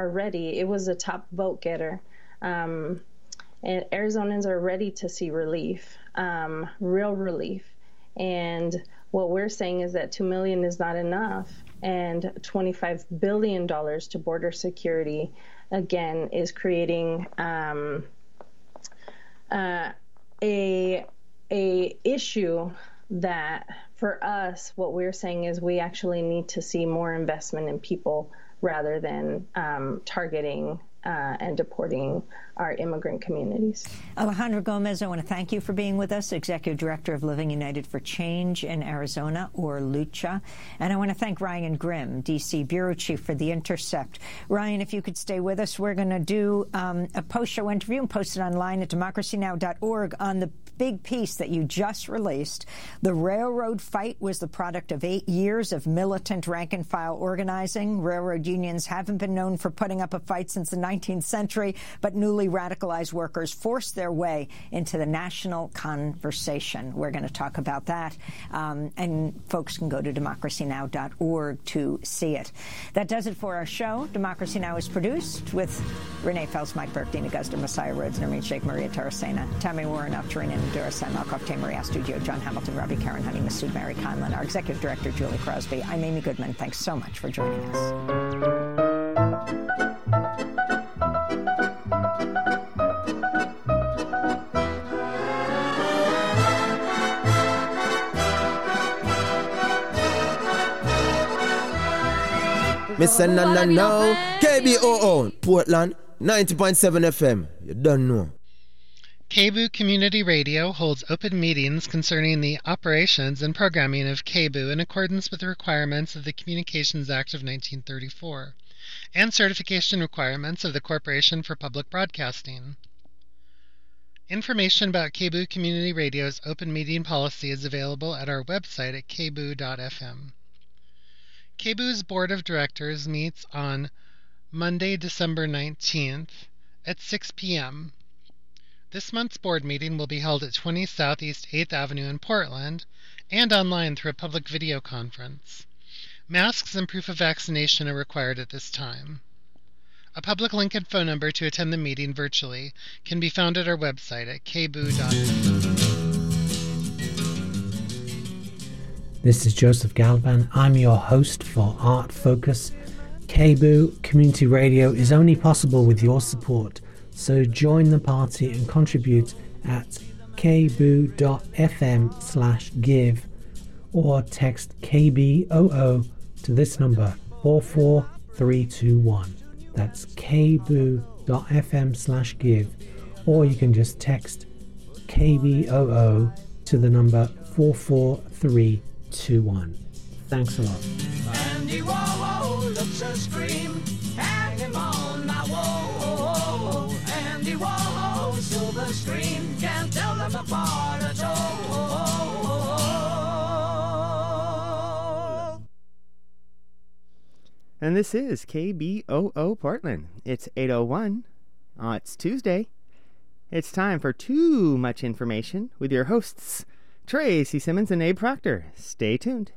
are ready. It was a top vote getter. And Arizonans are ready to see relief, real relief. And what we're saying is that $2 million is not enough, and $25 billion to border security, again, is creating a issue that, for us, what we're saying is we actually need to see more investment in people rather than targeting and deporting our immigrant communities. Alejandra Gomez, I want to thank you for being with us, Executive Director of Living United for Change in Arizona, or LUCHA. And I want to thank Ryan Grimm, D.C. Bureau Chief for The Intercept. Ryan, if you could stay with us, we're going to do a post-show interview and post it online at democracynow.org on the big piece that you just released. The railroad fight was the product of 8 years of militant rank-and-file organizing. Railroad unions haven't been known for putting up a fight since the 19th century, but newly radicalized workers forced their way into the national conversation. We're going to talk about that, and folks can go to democracynow.org to see it. That does it for our show. Democracy Now! Is produced with Renee Fels, Mike Burke, Dina Guzder, Messiah Rhodes, Nermeen Sheikh, Maria Taracena, Tammy Warren, Tarina Nadura, Sam Malkoff, Maria Studio, John Hamilton, Robbie Karen, Honey Masood, Mary Conlon, our Executive Director, Julie Crosby. I'm Amy Goodman. Thanks so much for joining us. Mr. No, KBOO, Portland, 90.7 FM. You don't know. KBOO Community Radio holds open meetings concerning the operations and programming of KBOO in accordance with the requirements of the Communications Act of 1934 and certification requirements of the Corporation for Public Broadcasting. Information about KBOO Community Radio's open meeting policy is available at our website at kboo.fm. KBOO's Board of Directors meets on Monday, December 19th at 6 p.m. This month's board meeting will be held at 20 Southeast 8th Avenue in Portland and online through a public video conference. Masks and proof of vaccination are required at this time. A public link and phone number to attend the meeting virtually can be found at our website at kboo.com. This is Joseph Galvan. I'm your host for Art Focus. KBOO Community Radio is only possible with your support, so join the party and contribute at kboo.fm/give or text KBOO to this number 44321. That's kboo.fm/give, or you can just text KBOO to the number 44321. Thanks a lot. Andy Warhol looks a scream, hang him on my wall. Andy Warhol, silver screen, can't tell them apart at all. And this is KBOO Portland. It's 8:01. It's Tuesday. It's time for Too Much Information with your hosts, Tracy Simmons and Abe Proctor. Stay tuned.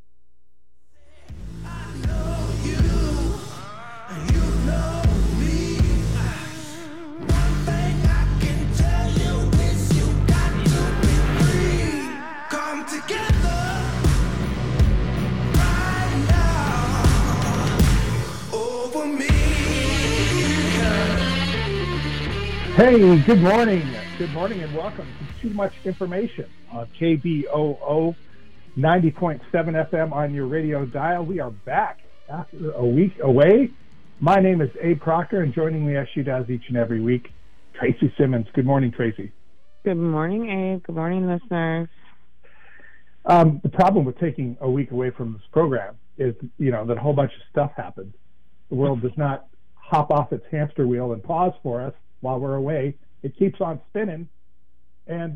Hey, good morning. Good morning and welcome to Too Much Information on KBOO 90.7 FM on your radio dial. We are back after a week away. My name is Abe Proctor, and joining me as she does each and every week, Tracy Simmons. Good morning, Tracy. Good morning, Abe. Good morning, listeners. The problem with taking a week away from this program is, that a whole bunch of stuff happens. The world does not hop off its hamster wheel and pause for us while we're away. It keeps on spinning. And,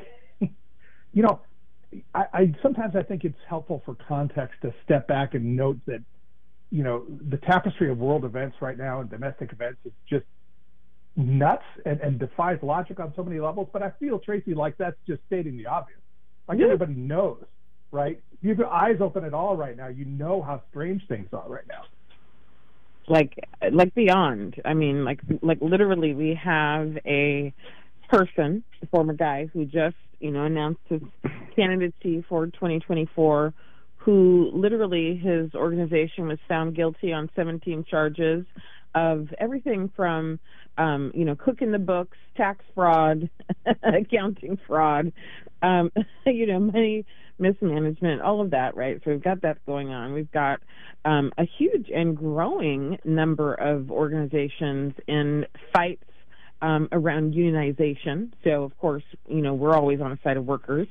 sometimes I think it's helpful for context to step back and note that, the tapestry of world events right now and domestic events is just nuts and defies logic on so many levels. But I feel, Tracy, like that's just stating the obvious. Like everybody knows, right? If you have your eyes open at all right now, you know how strange things are right now. like beyond. I mean, like literally, we have a person, a former guy, who just, announced his candidacy for 2024, who literally his organization was found guilty on 17 charges of everything from, cooking the books, tax fraud, accounting fraud, money mismanagement, all of that, right? So we've got that going on. We've got a huge and growing number of organizations in fights around unionization. So, of course, we're always on the side of workers.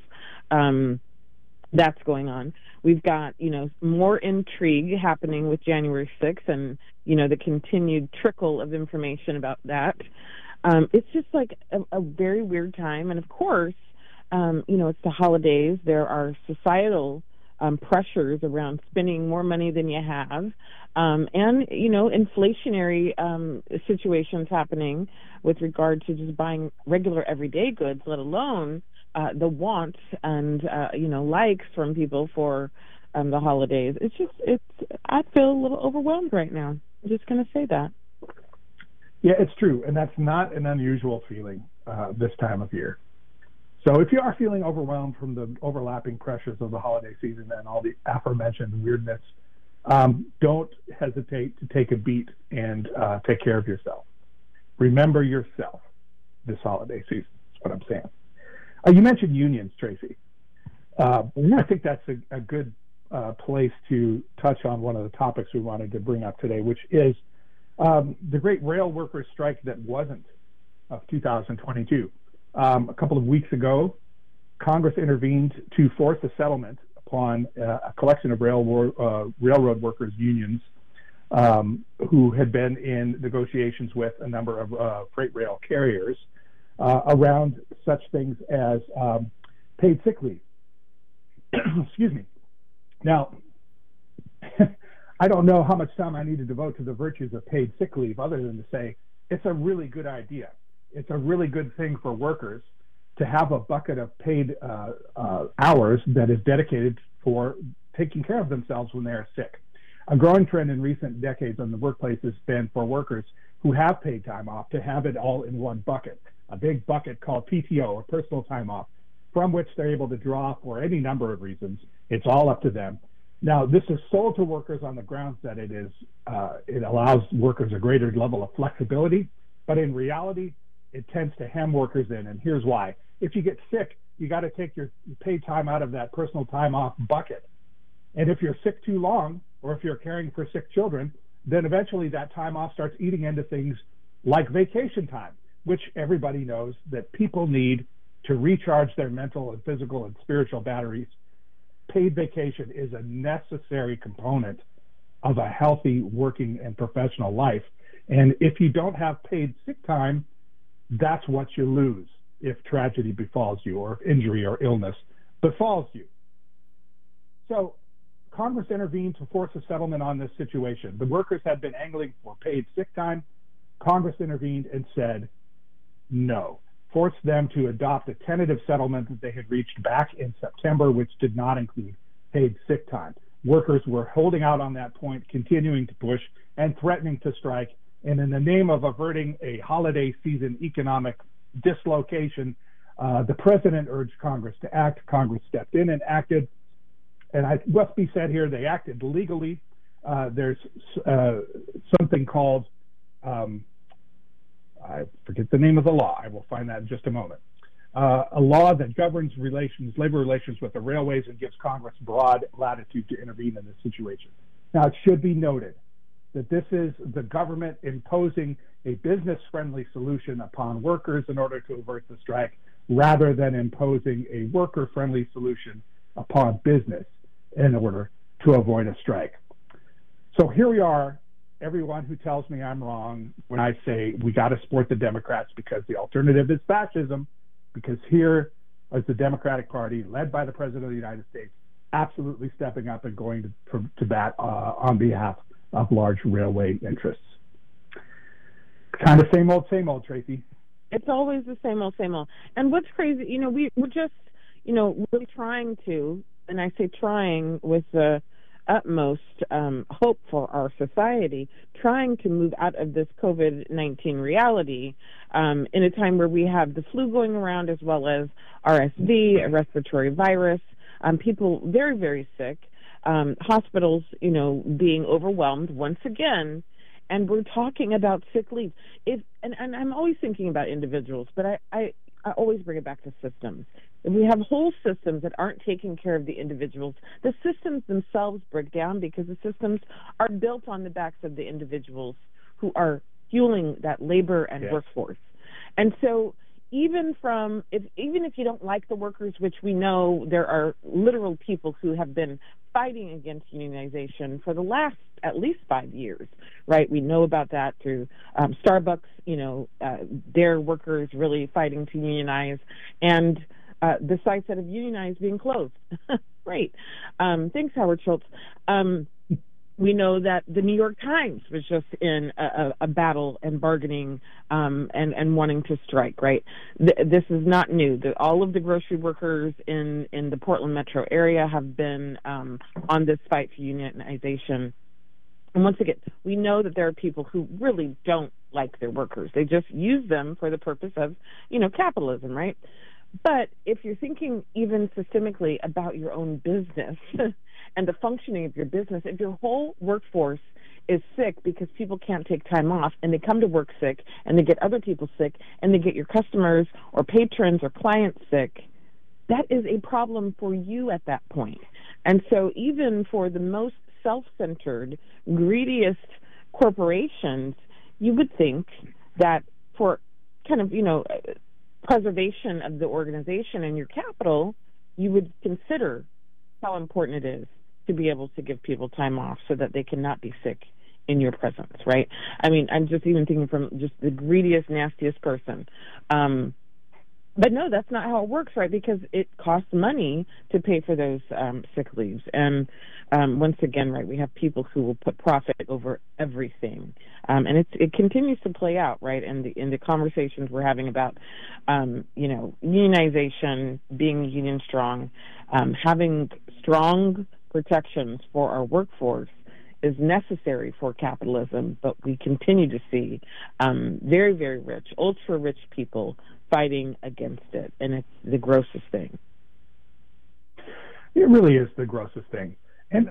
That's going on. We've got, more intrigue happening with January 6th and, the continued trickle of information about that. It's just like a very weird time. And, of course, it's the holidays. There are societal pressures around spending more money than you have, and, inflationary situations happening with regard to just buying regular everyday goods, let alone the wants and, likes from people for the holidays. I feel a little overwhelmed right now. I'm just going to say that. Yeah, it's true. And that's not an unusual feeling this time of year. So if you are feeling overwhelmed from the overlapping pressures of the holiday season and all the aforementioned weirdness, don't hesitate to take a beat and take care of yourself. Remember yourself this holiday season. That's what I'm saying. You mentioned unions, Tracy. I think that's a good place to touch on one of the topics we wanted to bring up today, which is the great rail workers strike that wasn't of 2022. A couple of weeks ago, Congress intervened to force a settlement upon a collection of railroad workers' unions who had been in negotiations with a number of freight rail carriers around such things as paid sick leave. Excuse me. Now, I don't know how much time I need to devote to the virtues of paid sick leave other than to say it's a really good idea. It's a really good thing for workers to have a bucket of paid hours that is dedicated for taking care of themselves when they are sick. A growing trend in recent decades in the workplace has been for workers who have paid time off to have it all in one bucket, a big bucket called PTO, or personal time off, from which they're able to draw for any number of reasons. It's all up to them. Now, this is sold to workers on the grounds that it allows workers a greater level of flexibility, but in reality, it tends to hem workers in, and here's why. If you get sick, you got to take your paid time out of that personal time off bucket. And if you're sick too long, or if you're caring for sick children, then eventually that time off starts eating into things like vacation time, which everybody knows that people need to recharge their mental and physical and spiritual batteries. Paid vacation is a necessary component of a healthy working and professional life. And if you don't have paid sick time, that's what you lose if tragedy befalls you, or if injury or illness befalls you. So Congress intervened to force a settlement on this situation. The workers had been angling for paid sick time. Congress intervened and said no, forced them to adopt a tentative settlement that they had reached back in September, which did not include paid sick time. Workers were holding out on that point, continuing to push and threatening to strike. And in the name of averting a holiday season economic dislocation, the president urged Congress to act. Congress stepped in and acted. And it must be said here, they acted legally. There's something called, I forget the name of the law. I will find that in just a moment. A law that governs labor relations with the railways and gives Congress broad latitude to intervene in this situation. Now, it should be noted that this is the government imposing a business-friendly solution upon workers in order to avert the strike, rather than imposing a worker-friendly solution upon business in order to avoid a strike. So here we are, everyone who tells me I'm wrong when I say we got to support the Democrats because the alternative is fascism, because here is the Democratic Party, led by the President of the United States, absolutely stepping up and going to bat on behalf of large railway interests. Kind of same old, Tracy. It's always the same old, same old. And what's crazy, we're just, really trying to, and I say trying with the utmost hope for our society, trying to move out of this COVID-19 reality in a time where we have the flu going around, as well as RSV, a respiratory virus, people very, very sick, hospitals, being overwhelmed once again. And we're talking about sick leave. And I'm always thinking about individuals, but I always bring it back to systems. If we have whole systems that aren't taking care of the individuals, the systems themselves break down because the systems are built on the backs of the individuals who are fueling that labor and workforce. And so even if you don't like the workers, which we know there are literal people who have been fighting against unionization for the last at least 5 years, right? We know about that through Starbucks, their workers really fighting to unionize, and the sites that have unionized being closed. Great. Thanks, Howard Schultz. We know that the New York Times was just in a battle and bargaining and wanting to strike, right? This is not new. All of the grocery workers in the Portland metro area have been on this fight for unionization. And once again, we know that there are people who really don't like their workers. They just use them for the purpose of, capitalism, right? But if you're thinking even systemically about your own business and the functioning of your business, if your whole workforce is sick because people can't take time off and they come to work sick and they get other people sick and they get your customers or patrons or clients sick, that is a problem for you at that point. And so even for the most self-centered, greediest corporations, you would think that for kind of, preservation of the organization and your capital, you would consider how important it is to be able to give people time off so that they cannot be sick in your presence, right? I mean, I'm just even thinking from just the greediest, nastiest person. But no, that's not how it works, right? Because it costs money to pay for those sick leaves. And once again, right, we have people who will put profit over everything. And it continues to play out, right, in the conversations we're having about, unionization, being union strong, having strong protections for our workforce is necessary for capitalism, but we continue to see very, very rich, ultra-rich people fighting against it, and it's the grossest thing. It really is the grossest thing. And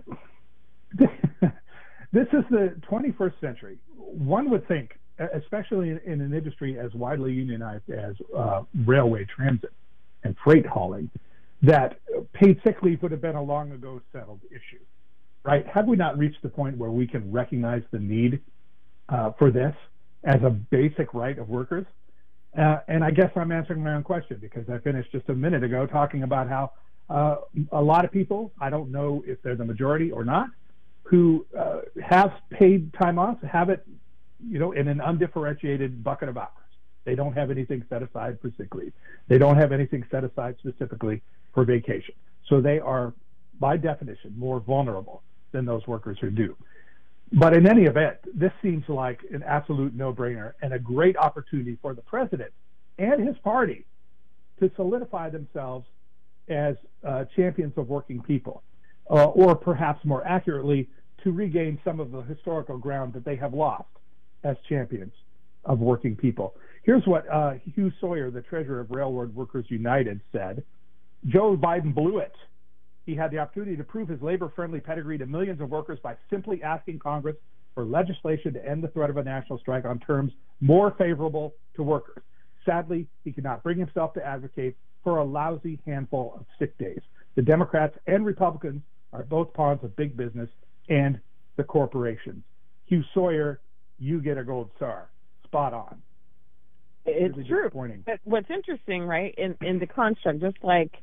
this is the 21st century. One would think, especially in an industry as widely unionized as railway transit and freight hauling, that paid sick leave would have been a long ago settled issue, right? Have we not reached the point where we can recognize the need for this as a basic right of workers? And I guess I'm answering my own question because I finished just a minute ago talking about how a lot of people, I don't know if they're the majority or not, who have paid time off, have it, in an undifferentiated bucket of hours. They don't have anything set aside for sick leave. They don't have anything set aside specifically for vacation. So they are, by definition, more vulnerable than those workers who do. But in any event, this seems like an absolute no-brainer and a great opportunity for the president and his party to solidify themselves as champions of working people, or perhaps more accurately, to regain some of the historical ground that they have lost as champions of working people. Here's what Hugh Sawyer, the treasurer of Railroad Workers United, said. Joe Biden blew it. He had the opportunity to prove his labor-friendly pedigree to millions of workers by simply asking Congress for legislation to end the threat of a national strike on terms more favorable to workers. Sadly, he could not bring himself to advocate for a lousy handful of sick days. The Democrats and Republicans are both pawns of big business and the corporations. Hugh Sawyer, you get a gold star. Spot on. It's really true. But what's interesting, right, in the construct, just like,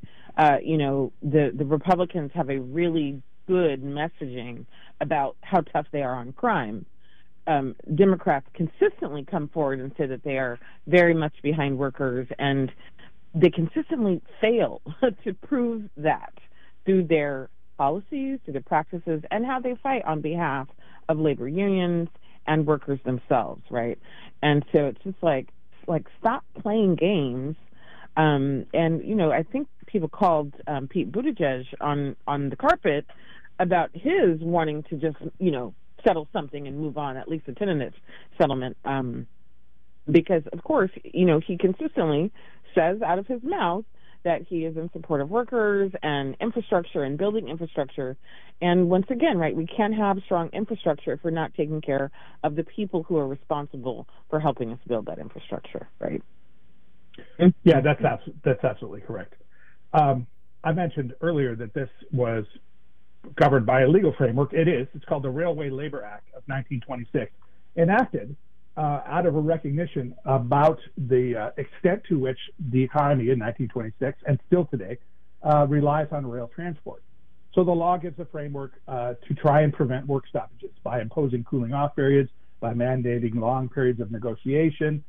the Republicans have a really good messaging about how tough they are on crime, Democrats consistently come forward and say that they are very much behind workers, and they consistently fail to prove that through their policies, through their practices, and how they fight on behalf of labor unions and workers themselves, right? And so it's just like stop playing games. And I think people called Pete Buttigieg on the carpet about his wanting to just, settle something and move on, at least a tentative settlement. Because, of course, he consistently says out of his mouth that he is in support of workers and infrastructure and building infrastructure. And once again, right, we can't have strong infrastructure if we're not taking care of the people who are responsible for helping us build that infrastructure, right? Yeah, that's absolutely correct. I mentioned earlier that this was governed by a legal framework. It is. It's called the Railway Labor Act of 1926, enacted out of a recognition about the extent to which the economy in 1926 and still today relies on rail transport. So the law gives a framework to try and prevent work stoppages by imposing cooling off periods, by mandating long periods of negotiation,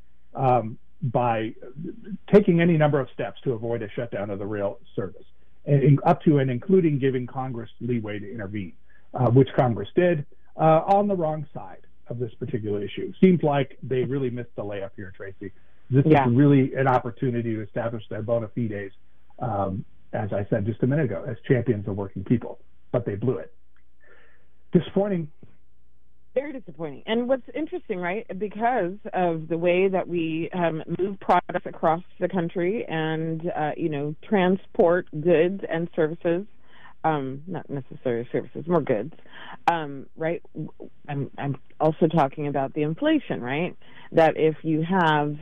by taking any number of steps to avoid a shutdown of the rail service, and up to and including giving Congress leeway to intervene, which Congress did on the wrong side of this particular issue. Seems like they really missed the layup here, Tracy. This is really an opportunity to establish their bona fides, as I said just a minute ago, as champions of working people, but they blew it. Disappointing. Very disappointing. And what's interesting, right, because of the way that we move products across the country and, transport goods and services, not necessarily services, more goods, right? I'm also talking about the inflation, right? That if you have,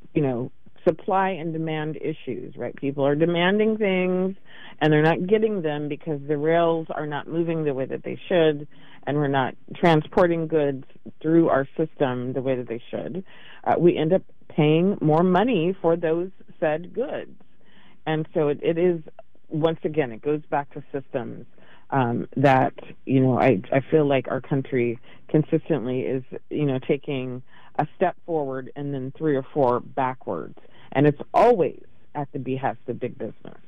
supply and demand issues, right? People are demanding things and they're not getting them because the rails are not moving the way that they should, and we're not transporting goods through our system the way that they should. We end up paying more money for those said goods. And so it is, once again, it goes back to systems that, I feel like our country consistently is, taking a step forward and then 3 or 4 backwards. And it's always at the behest of big business.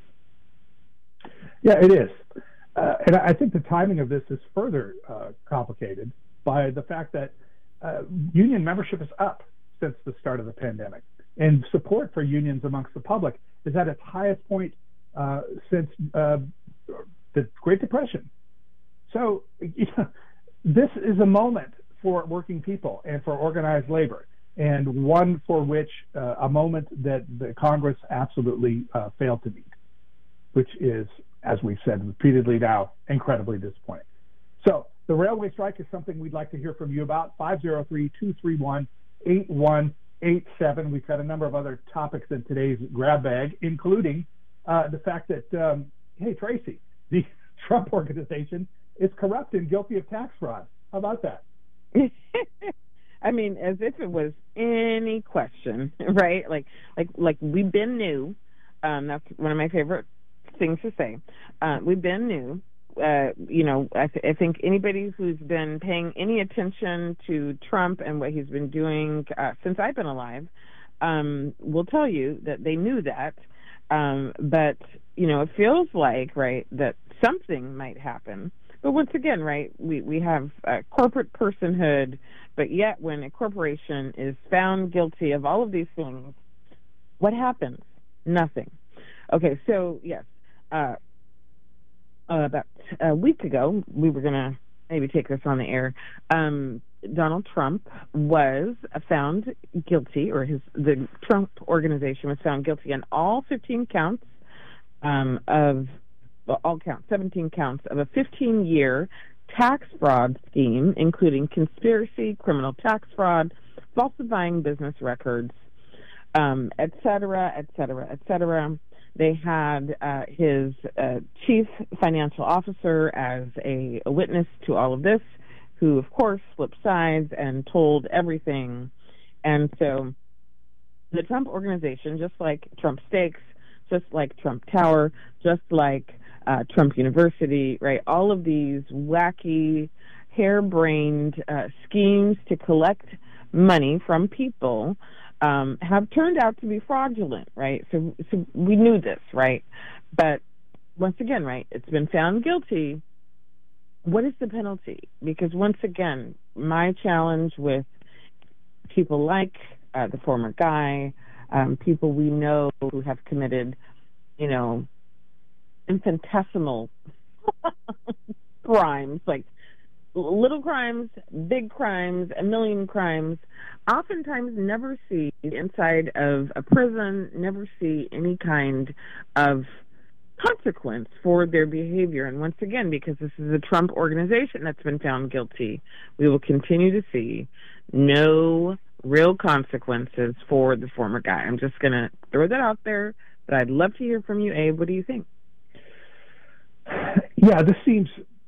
Yeah, it is. And I think the timing of this is further complicated by the fact that union membership is up since the start of the pandemic. And support for unions amongst the public is at its highest point since the Great Depression. So this is a moment for working people and for organized labor, and one for which a moment that the Congress absolutely failed to meet, which is, as we've said repeatedly now, incredibly disappointing. So the railway strike is something we'd like to hear from you about. 503-231-8187. We've got a number of other topics in today's grab bag, including the fact that, hey, Tracy, the Trump organization is corrupt and guilty of tax fraud. How about that? I mean, as if it was any question, right? Like we've been new. That's one of my favorite things to say. We've been new. I think anybody who's been paying any attention to Trump and what he's been doing since I've been alive will tell you that they knew that. But, it feels like, right, that something might happen. But once again, right, we have corporate personhood, but yet when a corporation is found guilty of all of these things, what happens? Nothing. Okay, so, yes, about a week ago, we were going to maybe take this on the air. Donald Trump was found guilty, or the Trump organization was found guilty on all 15 counts 17 counts of a 15-year tax fraud scheme, including conspiracy, criminal tax fraud, falsifying business records, et cetera, et cetera, et cetera. They had his chief financial officer as a witness to all of this, who, of course, flipped sides and told everything. And so the Trump organization, just like Trump Steaks, just like Trump Tower, just like Trump University, right, all of these wacky, harebrained schemes to collect money from people have turned out to be fraudulent, right? So we knew this, right? But once again, right, it's been found guilty. What is the penalty? Because once again, my challenge with people like the former guy, people we know who have committed, infinitesimal crimes, like little crimes, big crimes, a million crimes, oftentimes never see inside of a prison, never see any kind of consequence for their behavior. And once again, because this is a Trump organization that's been found guilty, we will continue to see no real consequences for the former guy. I'm just going to throw that out there, but I'd love to hear from you, Abe. What do you think? Yeah, this seems...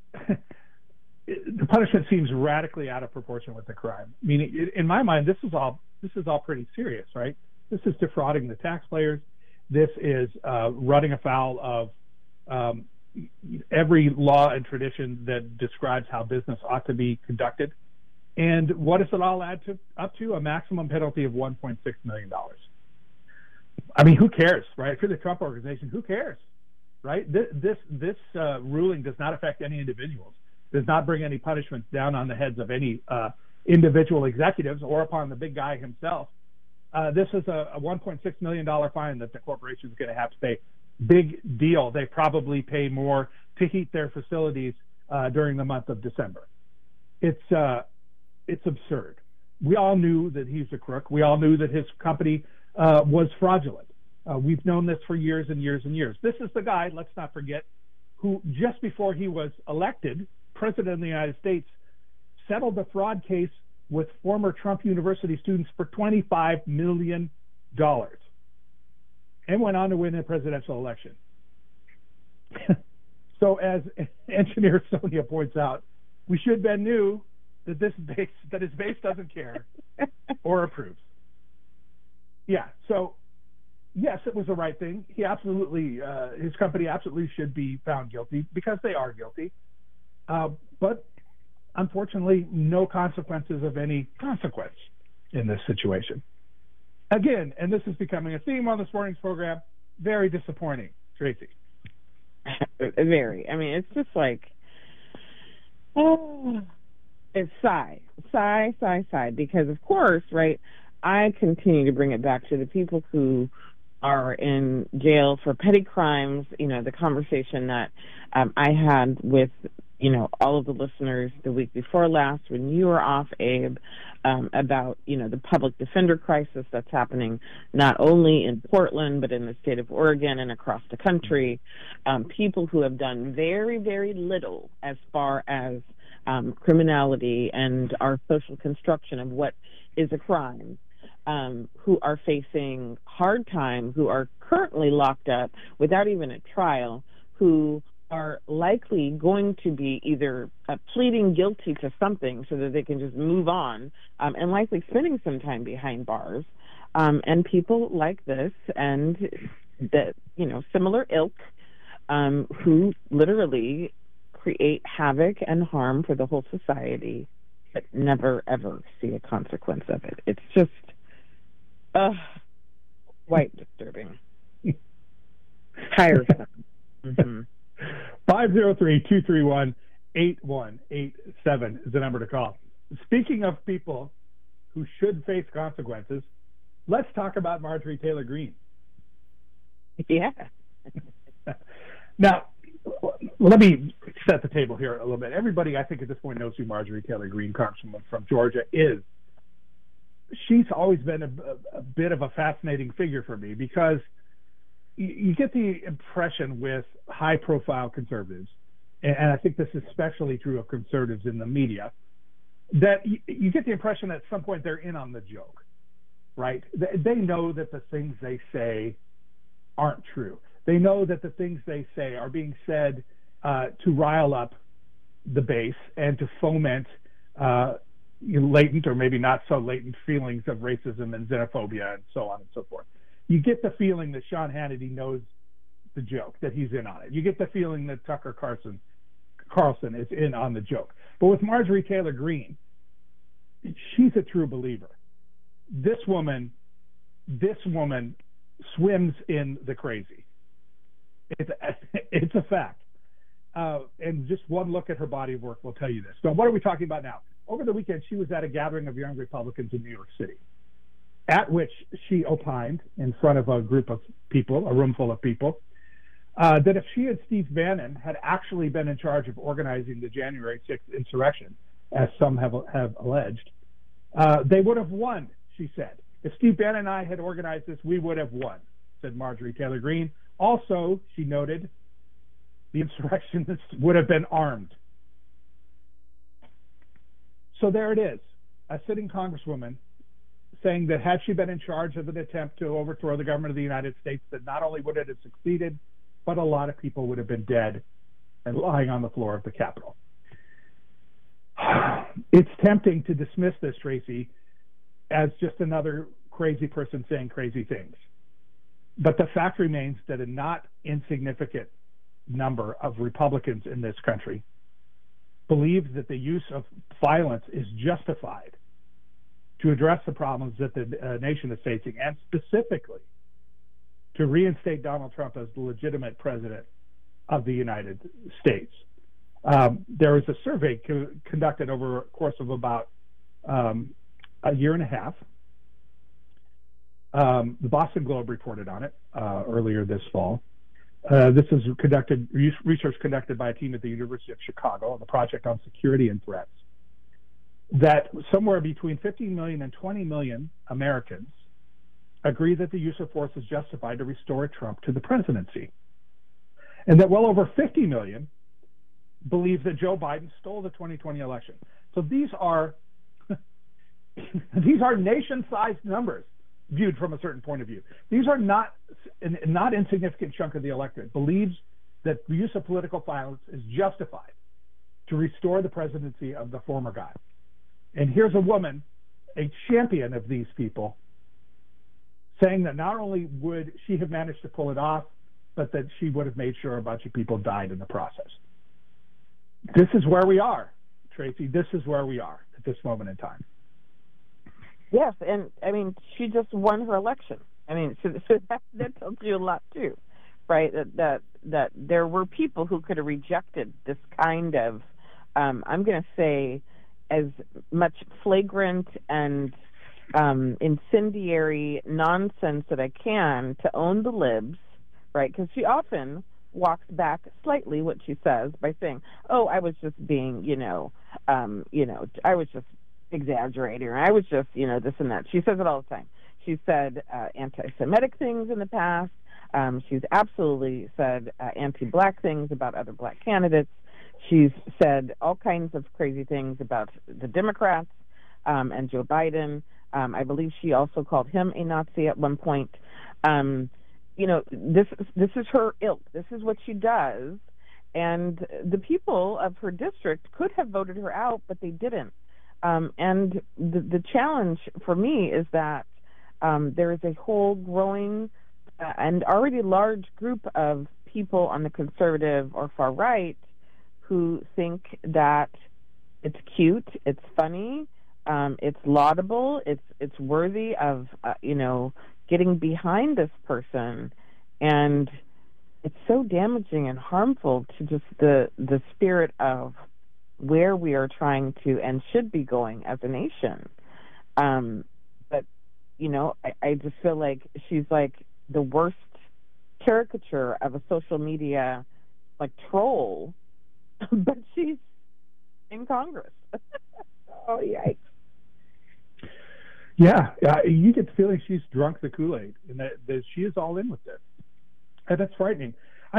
the punishment seems radically out of proportion with the crime. Meaning, in my mind, this is all pretty serious, right? This is defrauding the taxpayers. This is running afoul of every law and tradition that describes how business ought to be conducted. And what does it all add up to? A maximum penalty of $1.6 million. I mean, who cares, right? For the Trump organization, who cares, right? This ruling does not affect any individuals, does not bring any punishments down on the heads of any individual executives or upon the big guy himself. This is a $1.6 million fine that the corporation is going to have to pay. Big deal. They probably pay more to heat their facilities during the month of December. It's absurd. We all knew that he's a crook. We all knew that his company was fraudulent. We've known this for years and years and years. This is the guy, let's not forget, who just before he was elected President of the United States settled the fraud case with former Trump University students for $25 million and went on to win a presidential election. So as engineer Sonia points out, we should have been new that his base doesn't care or approves. Yeah, so yes, it was the right thing. He absolutely, his company absolutely should be found guilty because they are guilty. But unfortunately, no consequences of any consequence in this situation. Again, and this is becoming a theme on this morning's program, very disappointing, Tracy. Very. I mean, it's just like, oh, it's sigh, because of course, right, I continue to bring it back to the people who are in jail for petty crimes. You know, the conversation that I had with, you know, all of the listeners the week before last when you were off, Abe, about, you know, the public defender crisis that's happening not only in Portland but in the state of Oregon and across the country. People who have done very, very little as far as criminality and our social construction of what is a crime, who are facing hard time, who are currently locked up without even a trial, who are likely going to be either pleading guilty to something so that they can just move on, and likely spending some time behind bars, and people like this and that, you know, similar ilk, who literally create havoc and harm for the whole society but never ever see a consequence of it. It's just quite disturbing. Tiresome. Mm-hmm. 503-231-8187 is the number to call. Speaking of people who should face consequences, let's talk about Marjorie Taylor Greene. Yeah. Now, let me set the table here a little bit. Everybody, I think, at this point knows who Marjorie Taylor Greene, Congresswoman from Georgia, is. She's always been a bit of a fascinating figure for me because you get the impression with high-profile conservatives, and I think this is especially true of conservatives in the media, that you get the impression that at some point they're in on the joke, right? They know that the things they say aren't true. They know that the things they say are being said to rile up the base and to foment latent or maybe not so latent feelings of racism and xenophobia and so on and so forth. You get the feeling that Sean Hannity knows the joke, that he's in on it. You get the feeling that Tucker Carlson is in on the joke. But with Marjorie Taylor Greene, she's a true believer. This woman swims in the crazy. It's a fact. And just one look at her body of work will tell you this. So what are we talking about now? Over the weekend, she was at a gathering of young Republicans in New York City, at which she opined in front of a group of people, a room full of people, that if she and Steve Bannon had actually been in charge of organizing the January 6th insurrection, as some have alleged, they would have won, she said. If Steve Bannon and I had organized this, we would have won, said Marjorie Taylor Greene. Also, she noted, the insurrectionists would have been armed. So there it is, a sitting congresswoman saying that had she been in charge of an attempt to overthrow the government of the United States, that not only would it have succeeded, but a lot of people would have been dead and lying on the floor of the Capitol. It's tempting to dismiss this, Tracy, as just another crazy person saying crazy things. But the fact remains that a not insignificant number of Republicans in this country believe that the use of violence is justified to address the problems that the nation is facing, and specifically to reinstate Donald Trump as the legitimate president of the United States. There was a survey conducted over a course of about a year and a half. The Boston Globe reported on it earlier this fall. This is research conducted by a team at the University of Chicago on the Project on Security and Threats, that somewhere between 15 million and 20 million Americans agree that the use of force is justified to restore Trump to the presidency, and that well over 50 million believe that Joe Biden stole the 2020 election. So these are nation-sized numbers viewed from a certain point of view. These are not insignificant chunk of the electorate believes that the use of political violence is justified to restore the presidency of the former guy. And here's a woman, a champion of these people, saying that not only would she have managed to pull it off, but that she would have made sure a bunch of people died in the process. This is where we are, Tracy. This is where we are at this moment in time. Yes, and I mean, she just won her election. I mean, so that tells you a lot too, right? That there were people who could have rejected this kind of, I'm going to say, as much flagrant and incendiary nonsense that I can to own the libs, right? Because she often walks back slightly what she says by saying, "Oh, I was just being, I was just exaggerating, or I was just, this and that." She says it all the time. She said anti-Semitic things in the past. She's absolutely said anti-black things about other black candidates. She's said all kinds of crazy things about the Democrats and Joe Biden. I believe she also called him a Nazi at one point. This is her ilk. This is what she does. And the people of her district could have voted her out, but they didn't. And the challenge for me is that there is a whole growing and already large group of people on the conservative or far right who think that it's cute, it's funny, it's laudable, it's worthy of getting behind this person, and it's so damaging and harmful to just the spirit of where we are trying to and should be going as a nation. But I just feel like she's like the worst caricature of a social media troll, but she's in Congress. Oh, yikes. Yeah, you get the feeling she's drunk the Kool-Aid, and that she is all in with this. And that's frightening.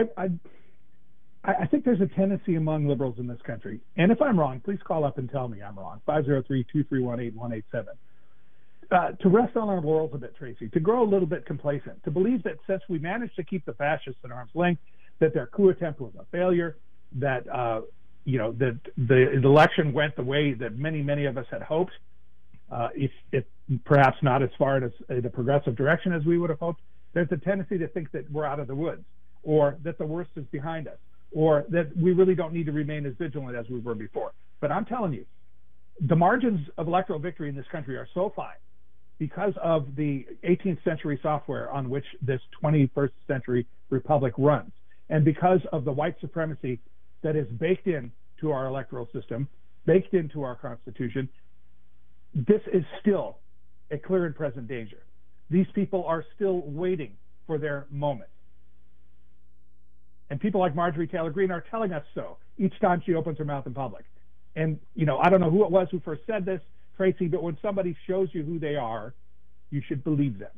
I think there's a tendency among liberals in this country, and if I'm wrong, please call up and tell me I'm wrong, 503-231-8187, to rest on our laurels a bit, Tracy, to grow a little bit complacent, to believe that since we managed to keep the fascists at arm's length, that their coup attempt was a failure, that that the election went the way that many of us had hoped, if perhaps not as far as the progressive direction as we would have hoped. There's a tendency to think that we're out of the woods, or that the worst is behind us, or that we really don't need to remain as vigilant as we were before. But I'm telling you, the margins of electoral victory in this country are so fine because of the 18th century software on which this 21st century republic runs, and because of the white supremacy that is baked into our electoral system, baked into our Constitution. This is still a clear and present danger. These people are still waiting for their moment. And people like Marjorie Taylor Greene are telling us so each time she opens her mouth in public. And, you know, I don't know who it was who first said this, Tracy, but when somebody shows you who they are, you should believe them.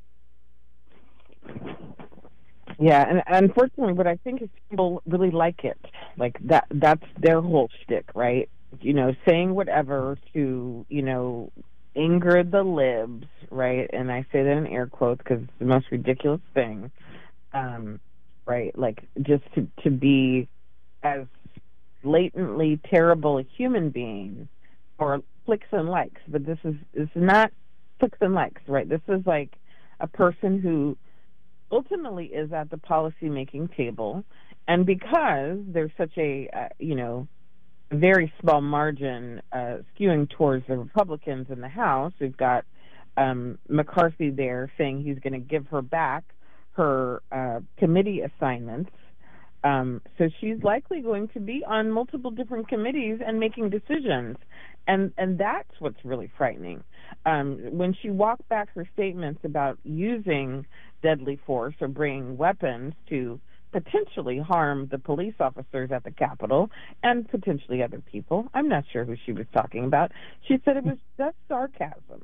Yeah, and unfortunately, what I think is people really like it. Like, that's their whole shtick, right? You know, saying whatever to, you know, anger the libs, right? And I say that in air quotes because it's the most ridiculous thing, right? Like, just to be as blatantly terrible a human being or clicks and likes. But this is not clicks and likes, right? This is like a person who ultimately is at the policy-making table, and because there's such a, you know, very small margin skewing towards the Republicans in the House, we've got McCarthy there saying he's going to give her back her committee assignments. So she's likely going to be on multiple different committees and making decisions. And that's what's really frightening. When she walked back her statements about using deadly force or bringing weapons to potentially harm the police officers at the Capitol and potentially other people, I'm not sure who she was talking about. She said it was just sarcasm,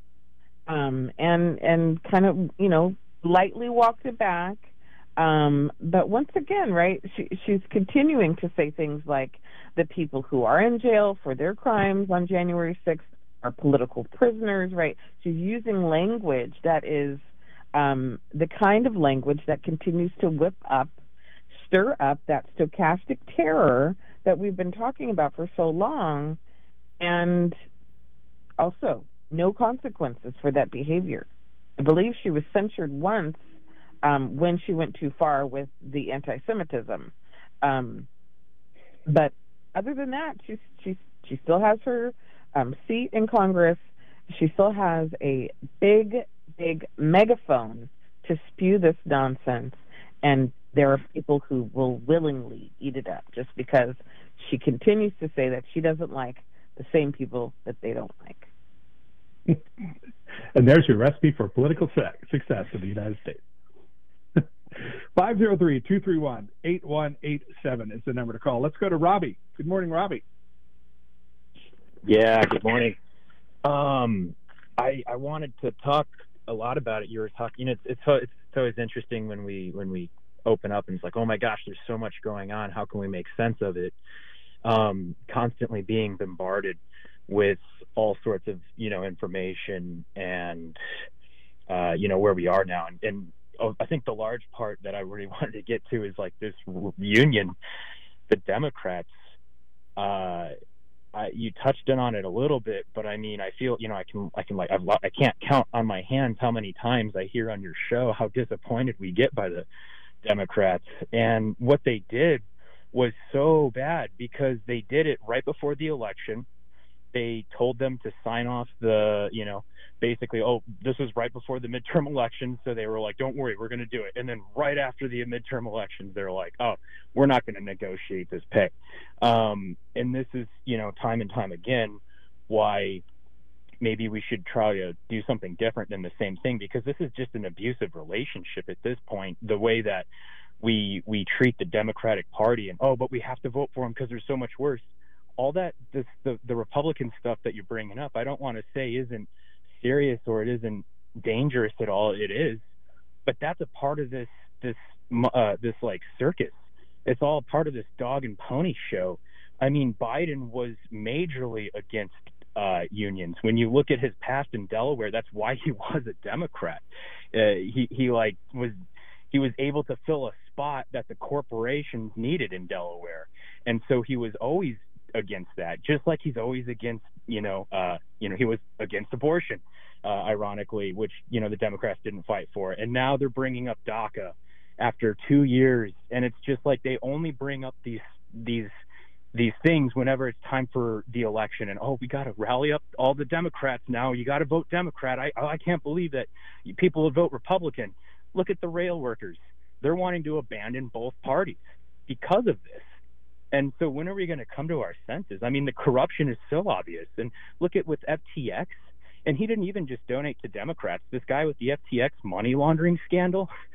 and kind of, you know, lightly walked it back. But once again, right, she's continuing to say things like the people who are in jail for their crimes on January 6th are political prisoners, right? She's using language that is the kind of language that continues to stir up that stochastic terror that we've been talking about for so long, and also no consequences for that behavior. I believe she was censured once when she went too far with the anti-Semitism. But other than that, she still has her seat in Congress. She still has a big megaphone to spew this nonsense, and there are people who will willingly eat it up just because she continues to say that she doesn't like the same people that they don't like. And there's your recipe for political success in the United States. 503-231-8187 is the number to call. Let's go to Robbie. Good morning, Robbie. Yeah, good morning. I wanted to talk a lot about it. You were talking, you know, it's always interesting when we open up and it's like, oh my gosh, there's so much going on. How can we make sense of it? Constantly being bombarded with all sorts of, you know, information and, you know, where we are now. And I think the large part that I really wanted to get to is like this union, the Democrats. You touched on it a little bit, but I mean, I feel, you know, I can't count on my hands how many times I hear on your show how disappointed we get by the Democrats. And what they did was so bad because they did it right before the election. They told them to sign off the, you know, basically, oh, this was right before the midterm elections. So they were like, don't worry, we're going to do it. And then right after the midterm elections, they're like, oh, we're not going to negotiate this pay. And this is, you know, time and time again, why maybe we should try to do something different than the same thing, because this is just an abusive relationship at this point, the way that we treat the Democratic Party and, oh, but we have to vote for them because they're so much worse. All that, the Republican stuff that you're bringing up, I don't want to say isn't serious or it isn't dangerous at all. It is, but that's a part of this like circus. It's all part of this dog and pony show. I mean, Biden was majorly against unions. When you look at his past in Delaware, that's why he was a Democrat. He was able to fill a spot that the corporations needed in Delaware, and so he was always against that, just like he's always against, he was against abortion, ironically, which, you know, the Democrats didn't fight for. And now they're bringing up DACA after 2 years, and it's just like they only bring up these things whenever it's time for the election. And, oh, we got to rally up all the Democrats now. You got to vote Democrat. I can't believe that people would vote Republican. Look at the rail workers. They're wanting to abandon both parties because of this. And so when are we going to come to our senses? I mean, the corruption is so obvious. And look at with FTX. And he didn't even just donate to Democrats. This guy with the FTX money laundering scandal,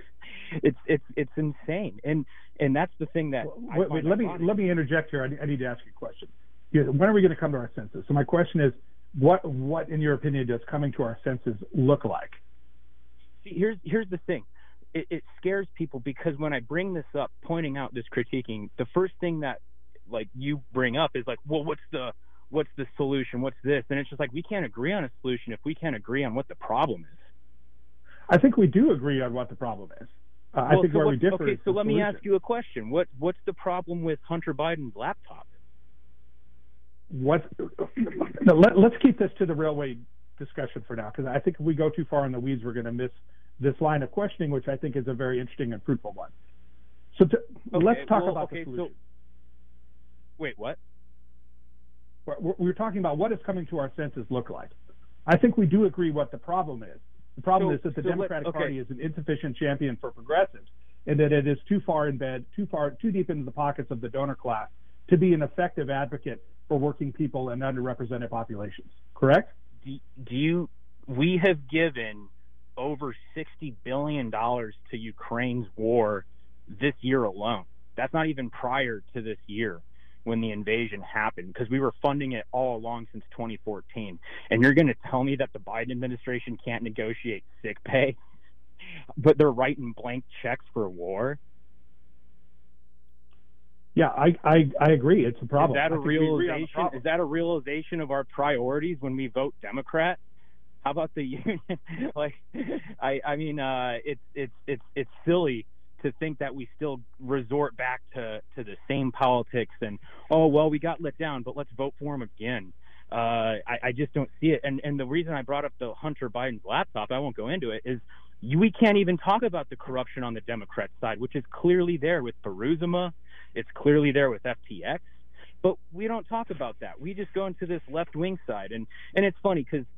It's insane, and that's the thing that. Wait, let me interject here. I need to ask you a question. When are we going to come to our senses? So my question is, what in your opinion does coming to our senses look like? See, here's the thing. It scares people because when I bring this up, pointing out this critiquing, the first thing that like you bring up is like, well, what's the solution? What's this? And it's just like, we can't agree on a solution if we can't agree on what the problem is. I think we do agree on what the problem is. I think where we differ. Okay, is so the let me solution. ask you a question. What's the problem with Hunter Biden's laptop? Let's keep this to the railway discussion for now, because I think if we go too far in the weeds, we're going to miss this line of questioning, which I think is a very interesting and fruitful one. So let's talk about the solution. Wait, what? We're talking about what does coming to our senses look like. I think we do agree what the problem is. The problem is that the Democratic Party is an insufficient champion for progressives, and that it is too far in bed, too deep into the pockets of the donor class to be an effective advocate for working people and underrepresented populations. Correct? We have given over $60 billion to Ukraine's war this year alone. That's not even prior to this year when the invasion happened, because we were funding it all along since 2014. And you're going to tell me that the Biden administration can't negotiate sick pay, but they're writing blank checks for war? Yeah, I agree. It's a problem. Is that a realization of our priorities when we vote Democrat? How about the union? It's silly to think that we still resort back to the same politics and, oh, well, we got let down, but let's vote for him again. I just don't see it. And the reason I brought up the Hunter Biden's laptop, I won't go into it, is we can't even talk about the corruption on the Democrat side, which is clearly there with Burisma. It's clearly there with FTX. But we don't talk about that. We just go into this left-wing side, and it's funny because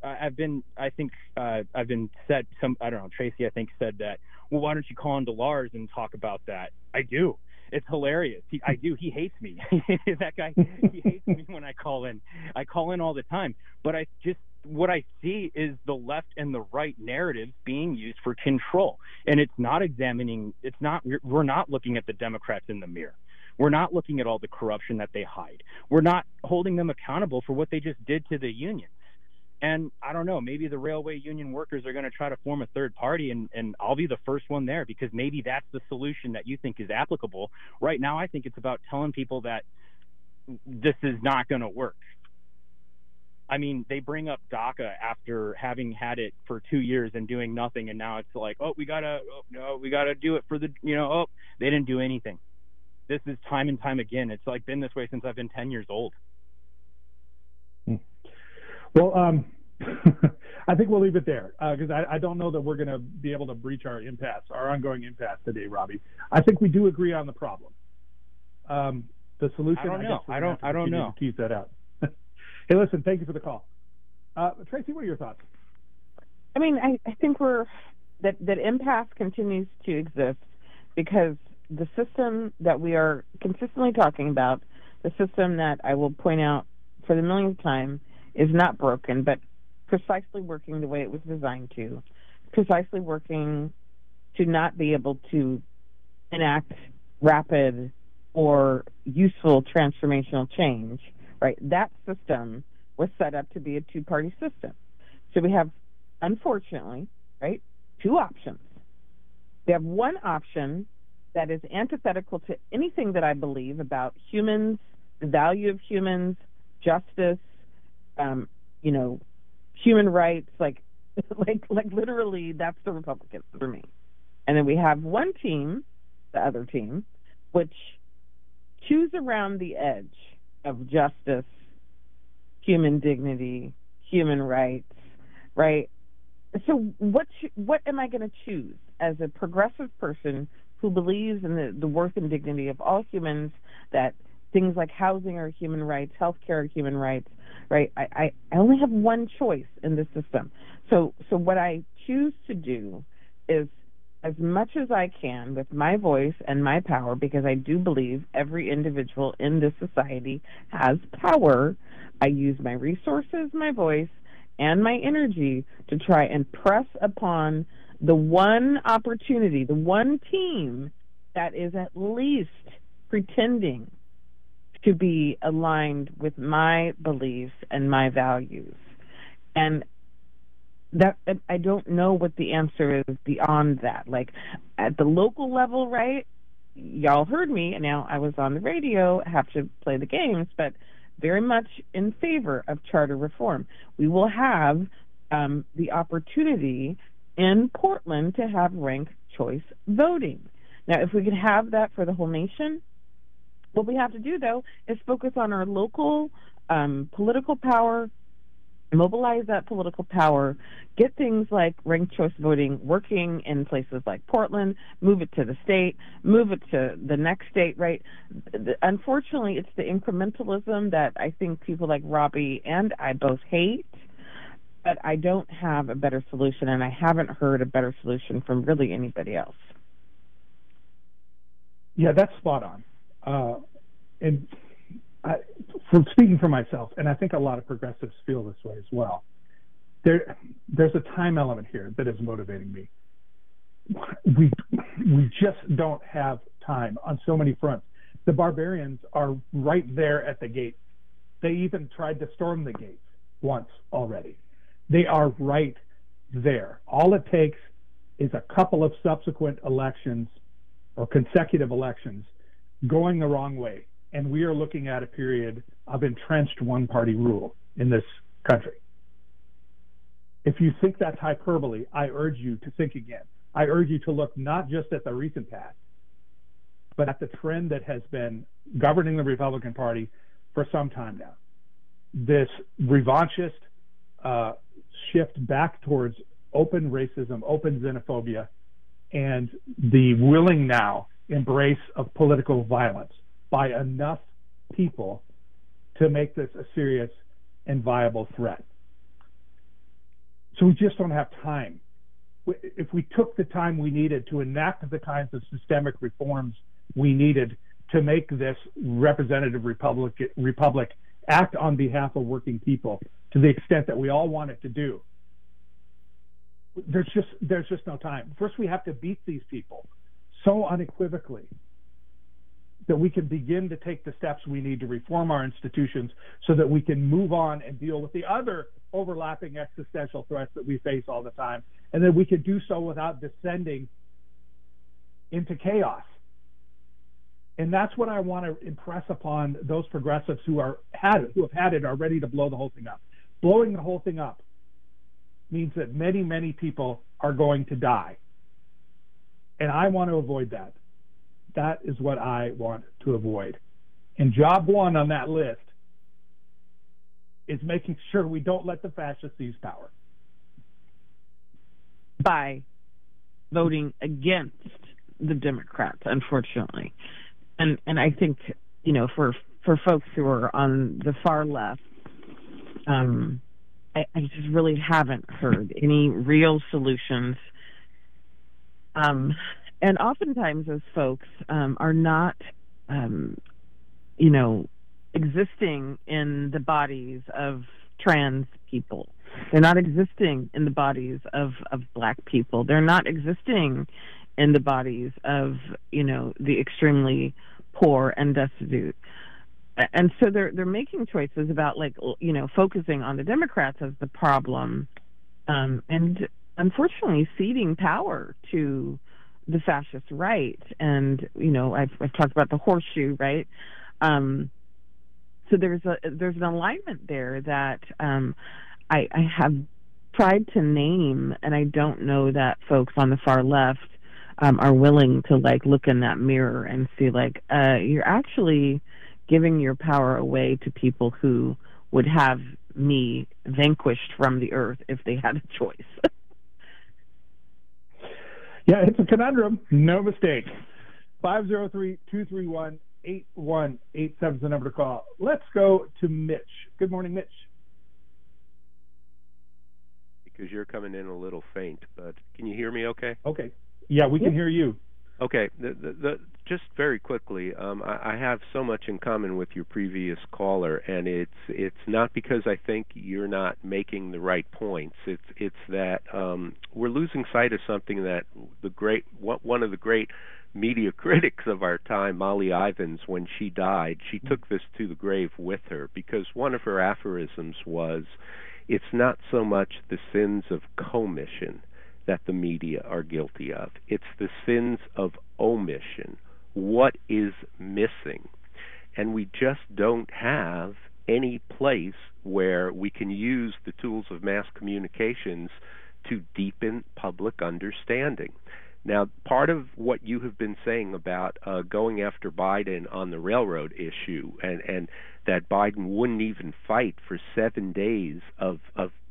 Tracy, I think, said that, well, why don't you call into Lars and talk about that? I do. It's hilarious. I do. He hates me. That guy, he hates me when I call in. I call in all the time. But what I see is the left and the right narratives being used for control. And we're not looking at the Democrats in the mirror. We're not looking at all the corruption that they hide. We're not holding them accountable for what they just did to the unions. And I don't know, maybe the railway union workers are going to try to form a third party, and I'll be the first one there, because maybe that's the solution that you think is applicable. Right now, I think it's about telling people that this is not going to work. I mean, they bring up DACA after having had it for 2 years and doing nothing, and now it's like, we gotta do it for the, they didn't do anything. This is time and time again. It's like been this way since I've been 10 years old. Well, I think we'll leave it there because I don't know that we're going to be able to breach our ongoing impasse today, Robbie. I think we do agree on the problem. The solution, I don't know. To tease that out. Hey, listen, thank you for the call. Tracy, what are your thoughts? I mean, I think that impasse continues to exist because the system that we are consistently talking about, the system that I will point out for the millionth time, is not broken, but precisely working the way it was designed to, precisely working to not be able to enact rapid or useful transformational change, right? That system was set up to be a two-party system. So we have, unfortunately, right, two options. We have one option that is antithetical to anything that I believe about humans, the value of humans, justice, human rights, like literally that's the Republicans for me. And then we have one team, the other team, which chews around the edge of justice, human dignity, human rights, right? So what am I going to choose as a progressive person who believes in the worth and dignity of all humans, that things like housing are human rights, healthcare are human rights, right? I only have one choice in this system. So what I choose to do is, as much as I can with my voice and my power, because I do believe every individual in this society has power, I use my resources, my voice, and my energy to try and press upon the one opportunity, the one team that is at least pretending to be aligned with my beliefs and my values. And that, I don't know what the answer is beyond that. Like at the local level, right? Y'all heard me, and now I was on the radio, have to play the games, but very much in favor of charter reform. We will have the opportunity in Portland to have ranked choice voting. Now, if we could have that for the whole nation, what we have to do, though, is focus on our local political power, mobilize that political power, get things like ranked choice voting working in places like Portland, move it to the state, move it to the next state, right? Unfortunately, it's the incrementalism that I think people like Robbie and I both hate, but I don't have a better solution, and I haven't heard a better solution from really anybody else. Yeah, that's spot on. And from speaking for myself, and I think a lot of progressives feel this way as well, there's a time element here that is motivating me. We just don't have time on so many fronts. The barbarians are right there at the gate. They even tried to storm the gates once already. They are right there. All it takes is a couple of subsequent elections or consecutive elections going the wrong way, and we are looking at a period of entrenched one-party rule in this country. If you think that's hyperbole, I urge you to think again. I urge you to look not just at the recent past, but at the trend that has been governing the Republican Party for some time now. This revanchist shift back towards open racism, open xenophobia, and the willing now embrace of political violence by enough people to make this a serious and viable threat. So we just don't have time. If we took the time we needed to enact the kinds of systemic reforms we needed to make this representative republic act on behalf of working people to the extent that we all want it to do, there's just no time. First, we have to beat these people so unequivocally that we can begin to take the steps we need to reform our institutions so that we can move on and deal with the other overlapping existential threats that we face all the time, and that we can do so without descending into chaos. And that's what I want to impress upon those progressives who have had it, are ready to blow the whole thing up. Blowing the whole thing up means that many, many people are going to die. And I want to avoid that. That is what I want to avoid. And job one on that list is making sure we don't let the fascists seize power. By voting against the Democrats, unfortunately. And I think, you know, for folks who are on the far left, I just really haven't heard any real solutions. And oftentimes those folks are not, existing in the bodies of trans people. They're not existing in the bodies of black people. They're not existing in the bodies of, the extremely poor and destitute. And so they're making choices about, focusing on the Democrats as the problem, and unfortunately ceding power to the fascist right. And I've talked about the horseshoe, right? So there's an alignment there that I have tried to name, and I don't know that folks on the far left are willing to look in that mirror and see you're actually giving your power away to people who would have me vanquished from the earth if they had a choice. Yeah, it's a conundrum. No mistake. 503-231-8187 is the number to call. Let's go to Mitch. Good morning, Mitch. Because you're coming in a little faint, but can you hear me okay? Okay. Yeah, we can hear you. Okay, just very quickly, I have so much in common with your previous caller, and it's not because I think you're not making the right points. It's that we're losing sight of something that one of the great media critics of our time, Molly Ivins, when she died, she took this to the grave with her, because one of her aphorisms was, "It's not so much the sins of commission that the media are guilty of. It's the sins of omission. What is missing?" And we just don't have any place where we can use the tools of mass communications to deepen public understanding. Now, part of what you have been saying about going after Biden on the railroad issue, and that Biden wouldn't even fight for 7 days of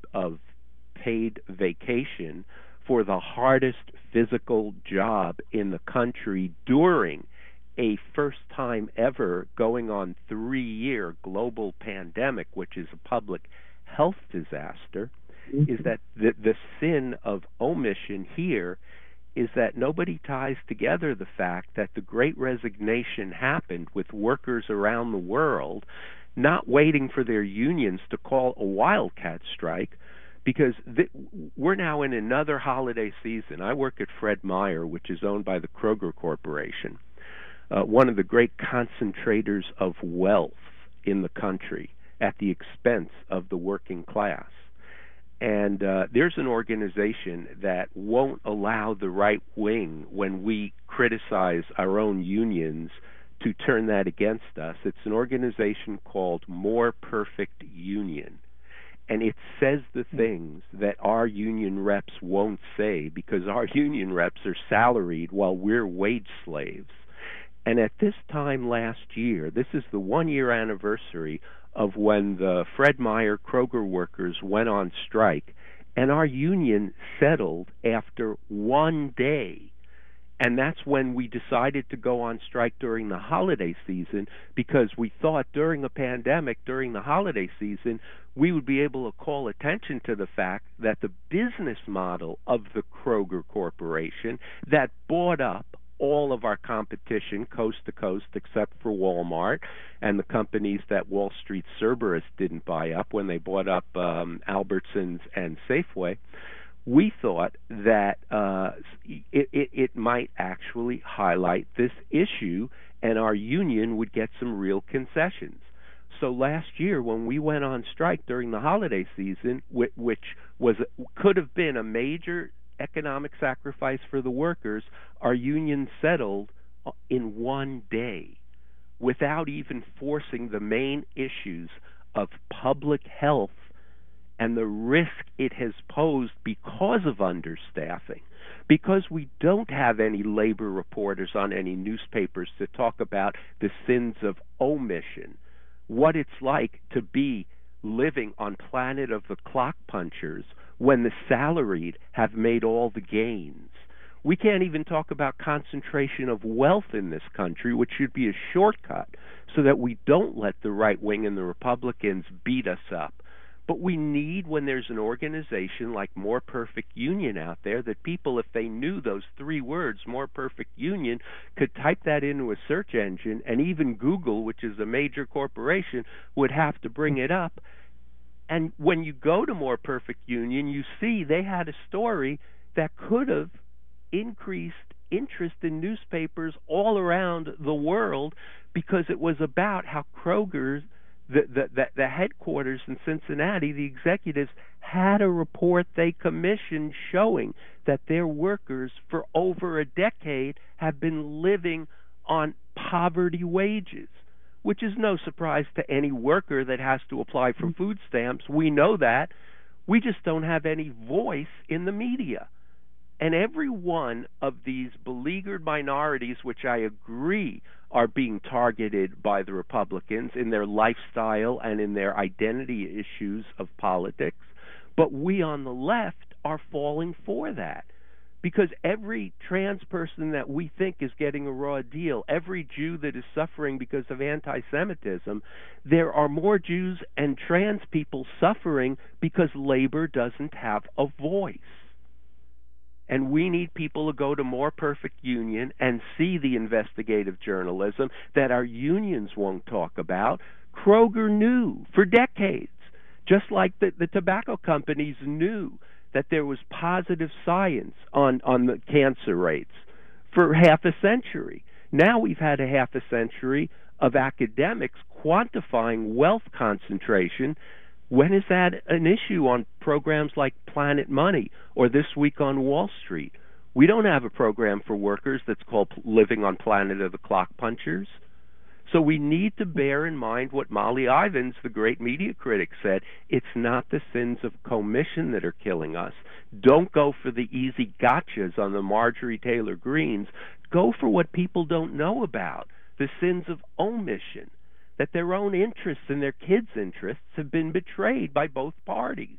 paid vacation for the hardest physical job in the country during a first time ever going on 3-year global pandemic, which is a public health disaster, is that the sin of omission here is that nobody ties together the fact that the Great Resignation happened with workers around the world not waiting for their unions to call a wildcat strike, because we're now in another holiday season. I work at Fred Meyer, which is owned by the Kroger Corporation, one of the great concentrators of wealth in the country at the expense of the working class. And there's an organization that won't allow the right wing, when we criticize our own unions, to turn that against us. It's an organization called More Perfect Union. And it says the things that our union reps won't say, because our union reps are salaried while we're wage slaves. And at this time last year, this is the 1-year anniversary of when the Fred Meyer Kroger workers went on strike, and our union settled after 1 day. And that's when we decided to go on strike during the holiday season, because we thought during a pandemic, during the holiday season, we would be able to call attention to the fact that the business model of the Kroger Corporation that bought up all of our competition coast to coast except for Walmart and the companies that Wall Street Cerberus didn't buy up when they bought up Albertsons and Safeway, we thought that it might actually highlight this issue and our union would get some real concessions. So last year when we went on strike during the holiday season, which could have been a major economic sacrifice for the workers, our union settled in 1 day without even forcing the main issues of public health and the risk it has posed because of understaffing, because we don't have any labor reporters on any newspapers to talk about the sins of omission, what it's like to be living on planet of the clock punchers when the salaried have made all the gains. We can't even talk about concentration of wealth in this country, which should be a shortcut so that we don't let the right wing and the Republicans beat us up. But we need, when there's an organization like More Perfect Union out there, that people, if they knew those 3 words, More Perfect Union, could type that into a search engine, and even Google, which is a major corporation, would have to bring it up. And when you go to More Perfect Union, you see they had a story that could have increased interest in newspapers all around the world, because it was about how Kroger's, the headquarters in Cincinnati, the executives had a report they commissioned showing that their workers for over a decade have been living on poverty wages, which is no surprise to any worker that has to apply for food stamps. We know that. We just don't have any voice in the media. And every one of these beleaguered minorities, which I agree are being targeted by the Republicans in their lifestyle and in their identity issues of politics, but we on the left are falling for that. Because every trans person that we think is getting a raw deal, every Jew that is suffering because of anti-Semitism, there are more Jews and trans people suffering because labor doesn't have a voice. And we need people to go to More Perfect Union and see the investigative journalism that our unions won't talk about. Kroger knew for decades, just like the tobacco companies knew that there was positive science on the cancer rates for half a century. Now we've had a half a century of academics quantifying wealth concentration. When is that an issue on programs like Planet Money or This Week on Wall Street? We don't have a program for workers that's called Living on Planet of the Clock Punchers. So we need to bear in mind what Molly Ivins, the great media critic, said. It's not the sins of commission that are killing us. Don't go for the easy gotchas on the Marjorie Taylor Greens. Go for what people don't know about, the sins of omission, that their own interests and their kids' interests have been betrayed by both parties.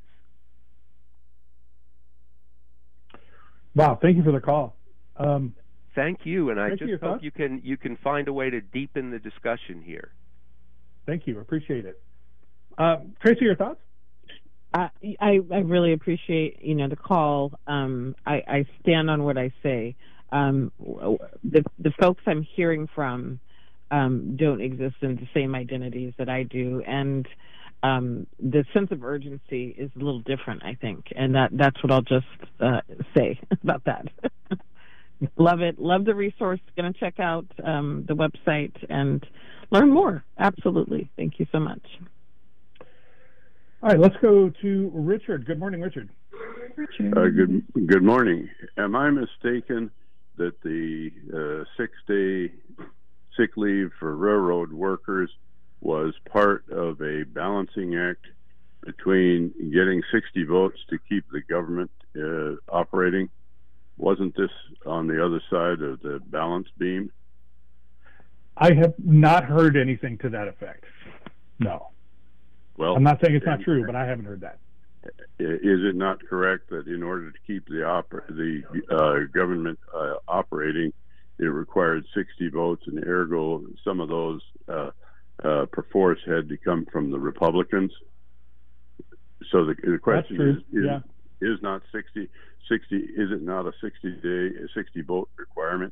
Wow, thank you for the call. Thank you, and I Thank you, just hope you can find a way to deepen the discussion here. Thank you, appreciate it. Tracy, your thoughts? I really appreciate the call. I stand on what I say. The folks I'm hearing from don't exist in the same identities that I do, and the sense of urgency is a little different, I think, and that's what I'll just say about that. Love it. Love the resource. Going to check out the website and learn more. Absolutely. Thank you so much. All right, let's go to Richard. Good morning, Richard. Good morning. Am I mistaken that the 6-day sick leave for railroad workers was part of a balancing act between getting 60 votes to keep the government operating? Wasn't this on the other side of the balance beam? I have not heard anything to that effect. No. Well, I'm not saying it's not true, but I haven't heard that. Is it not correct that in order to keep the government operating, it required 60 votes, and ergo some of those perforce had to come from the Republicans? So the question is not 60. Is it not a 60 vote requirement?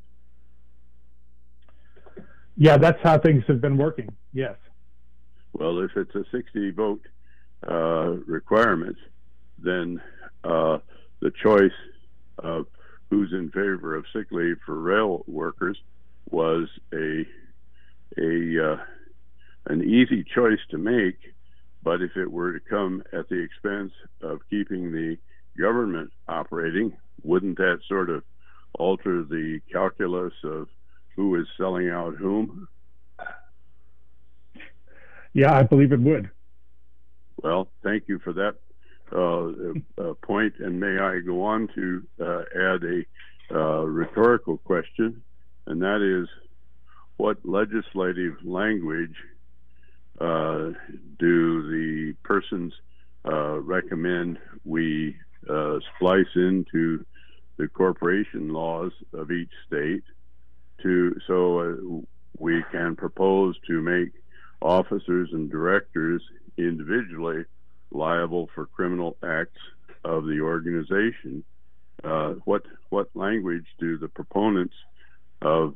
Yeah, that's how things have been working. Yes. Well, if it's a 60 vote requirement, then the choice of who's in favor of sick leave for rail workers was an easy choice to make. But if it were to come at the expense of keeping the government operating, wouldn't that sort of alter the calculus of who is selling out whom? Yeah, I believe it would. Well, thank you for that point, and may I go on to add a rhetorical question, and that is, what legislative language do the persons recommend we splice into the corporation laws of each state so we can propose to make officers and directors individually liable for criminal acts of the organization? What language do the proponents of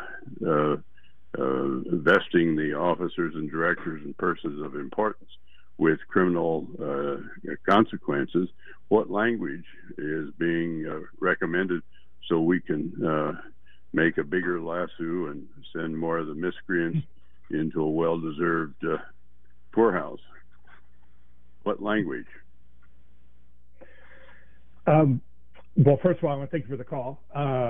vesting the officers and directors and persons of importance with criminal consequences, what language is being recommended so we can make a bigger lasso and send more of the miscreants into a well-deserved poorhouse? What language? Well, first of all, I want to thank you for the call.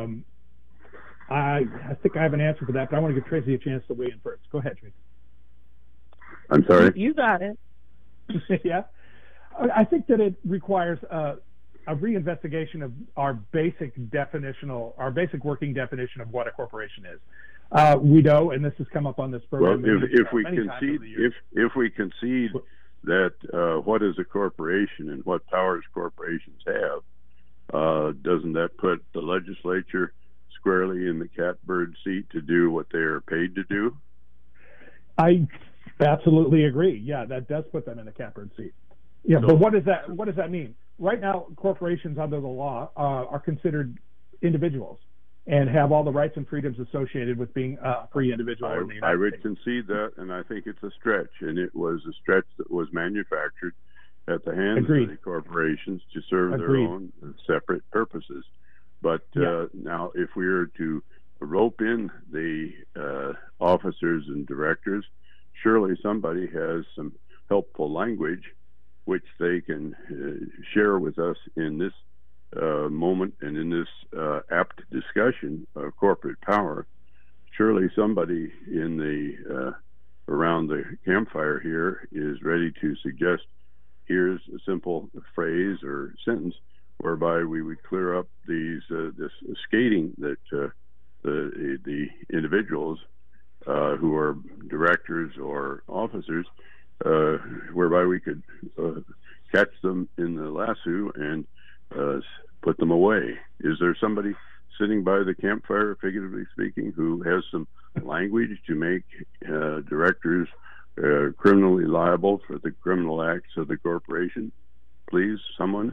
I think I have an answer for that, but I want to give Tracy a chance to weigh in first. Go ahead, Tracy. I'm sorry? You got it. Yeah. I think that it requires a reinvestigation of our basic working definition of what a corporation is. We know, and this has come up on this program. Well, if we concede that what is a corporation and what powers corporations have, doesn't that put the legislature squarely in the catbird seat to do what they are paid to do? I absolutely agree. Yeah, that does put them in the catbird seat. Yeah, so, but what does that mean? right now, corporations under the law are considered individuals and have all the rights and freedoms associated with being a free individual in the United I would States. concede that, and I think it's a stretch, and it was a stretch that was manufactured at the hands Agreed. of the corporations to serve Agreed. their own separate purposes. But now, if we were to rope in the officers and directors, surely somebody has some helpful language which they can share with us in this moment and in this apt discussion of corporate power. Surely somebody in the around the campfire here is ready to suggest, here's a simple phrase or sentence whereby we would clear up these this skating that the individuals who are directors or officers, whereby we could catch them in the lasso and put them away. Is there somebody sitting by the campfire, figuratively speaking, who has some language to make directors criminally liable for the criminal acts of the corporation? Please, someone.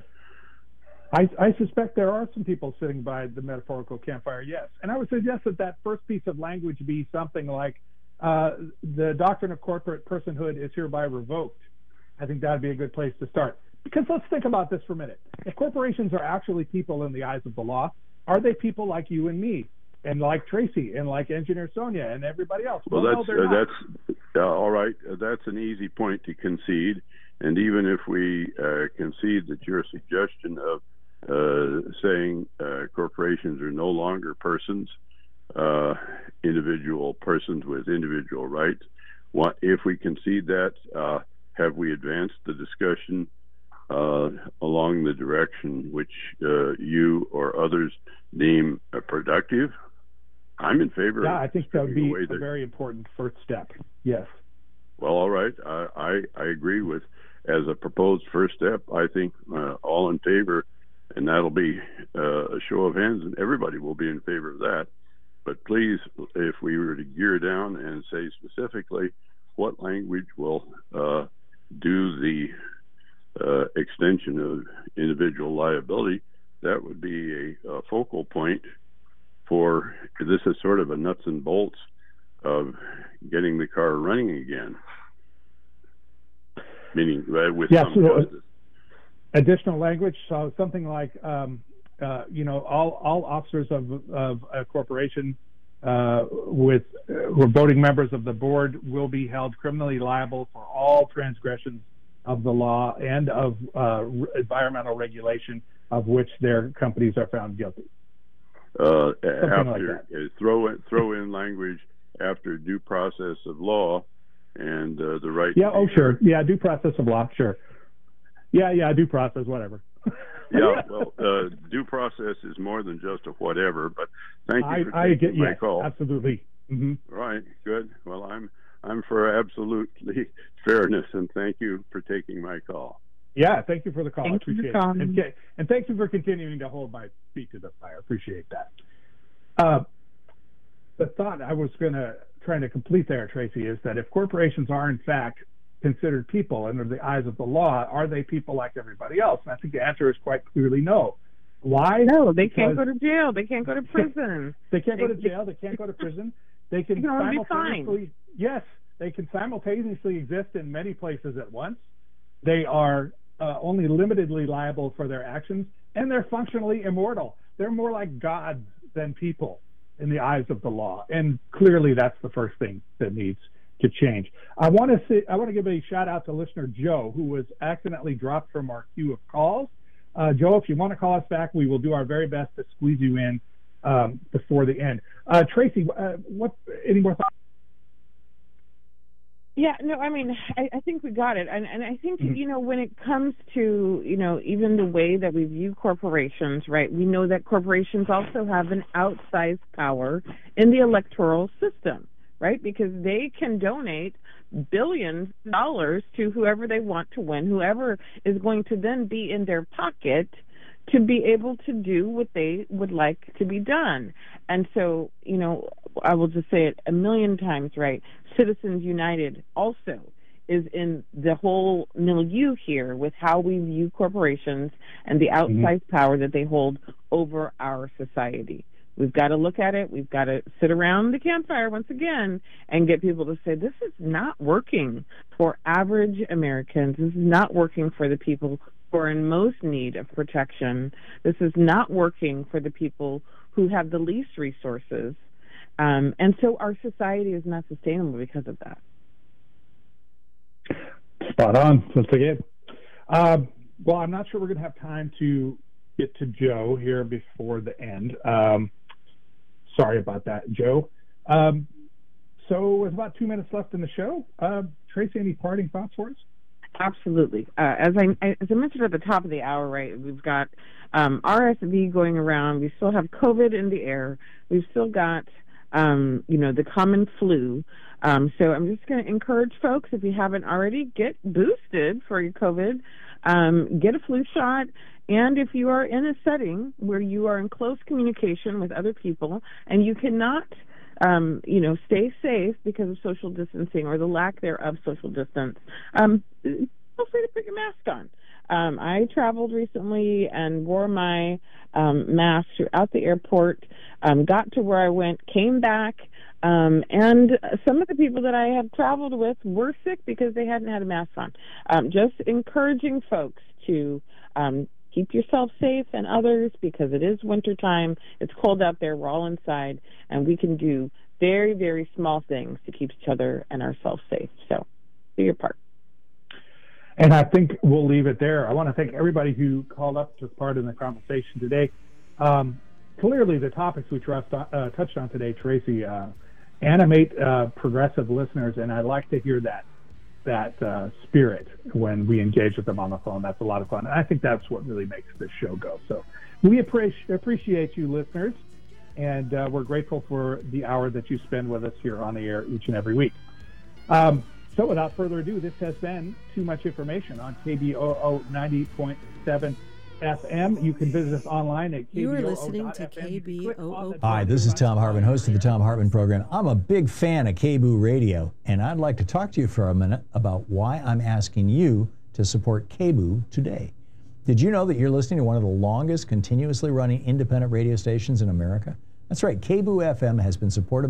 I suspect there are some people sitting by the metaphorical campfire, yes. And I would suggest that first piece of language be something like, the doctrine of corporate personhood is hereby revoked. I think that would be a good place to start. Because let's think about this for a minute. If corporations are actually people in the eyes of the law, are they people like you and me, and like Tracy, and like Engineer Sonia, and everybody else? Well, no, they're not. that's all right. That's an easy point to concede. And even if we concede that your suggestion of saying corporations are no longer persons, individual persons with individual rights, if we concede that, have we advanced the discussion along the direction which you or others deem productive? I'm in favor. Yeah, I think that would be a very important first step. Yes. Well, all right. I agree with, as a proposed first step, I think all in favor, and that'll be a show of hands, and everybody will be in favor of that. But please, if we were to gear down and say specifically what language will do the extension of individual liability, that would be a focal point for, this is sort of a nuts and bolts of getting the car running again. Meaning with some justice. Additional language, so something like, all officers of a corporation who are voting members of the board will be held criminally liable for all transgressions of the law and of environmental regulation of which their companies are found guilty. After throw in language after due process of law and the right. Yeah. Sure. Yeah. Due process of law. Sure. Yeah. Due process. Whatever. Yeah. Well, due process is more than just a whatever. But thank you for taking my call. Absolutely. Mm-hmm. Right. Good. Well, I'm for absolutely fairness, and thank you for taking my call. Yeah, thank you for the call. I appreciate it. And thank you for continuing to hold my feet to the fire. Appreciate that. The thought I was trying to complete there, Tracy, is that if corporations are in fact considered people under the eyes of the law, are they people like everybody else? And I think the answer is quite clearly no. Why? No, they can't go to jail. They can't go to prison. They can't go to jail. They can't go to prison. They can simultaneously, yes, they can simultaneously exist in many places at once. They are only limitedly liable for their actions, and they're functionally immortal. They're more like gods than people in the eyes of the law, and clearly that's the first thing that needs to change. I want to give a shout out to listener Joe, who was accidentally dropped from our queue of calls. Joe, if you want to call us back, we will do our very best to squeeze you in before the end. Tracy, any more thoughts? Yeah, no, I mean, I think we got it. And I think, when it comes to, even the way that we view corporations, right, we know that corporations also have an outsized power in the electoral system, right, because they can donate billions of dollars to whoever they want to win, whoever is going to then be in their pocket to be able to do what they would like to be done. And so, I will just say it a million times, right? Citizens United also is in the whole milieu here with how we view corporations and the outsized power that they hold over our society. We've got to look at it. We've got to sit around the campfire once again and get people to say, this is not working for average Americans. This is not working for the people who are in most need of protection. This is not working for the people who have the least resources. And so our society is not sustainable because of that. Spot on, once again. Well, I'm not sure we're going to have time to get to Joe here before the end. Sorry about that, Joe. So there's about 2 minutes left in the show. Tracy, any parting thoughts for us? Absolutely. As I mentioned at the top of the hour, right, we've got RSV going around. We still have COVID in the air. We've still got, the common flu. So I'm just going to encourage folks, if you haven't already, get boosted for your COVID. Get a flu shot. And if you are in a setting where you are in close communication with other people and you cannot, stay safe because of social distancing or the lack thereof social distance, feel free to put your mask on. I traveled recently and wore my mask throughout the airport, got to where I went, came back, and some of the people that I have traveled with were sick because they hadn't had a mask on. Just encouraging folks to keep yourself safe and others, because it is wintertime. It's cold out there. We're all inside, and we can do very, very small things to keep each other and ourselves safe. So do your part. And I think we'll leave it there. I want to thank everybody who called up, took part in the conversation today. Clearly, the topics we touched on today, Tracy, animate progressive listeners, and I like to hear that spirit when we engage with them on the phone. That's a lot of fun. And I think that's what really makes this show go. So we appreciate you, listeners, and we're grateful for the hour that you spend with us here on the air each and every week. So without further ado, this has been Too Much Information on KBOO 90.7 FM. You can visit us online at KBOO.FM. You are listening to KBOO. Hi, this is Tom Hartman, host of the Tom Hartman Program. I'm a big fan of KBOO Radio, and I'd like to talk to you for a minute about why I'm asking you to support KBOO today. Did you know that you're listening to one of the longest continuously running independent radio stations in America? That's right, KBOO FM has been supported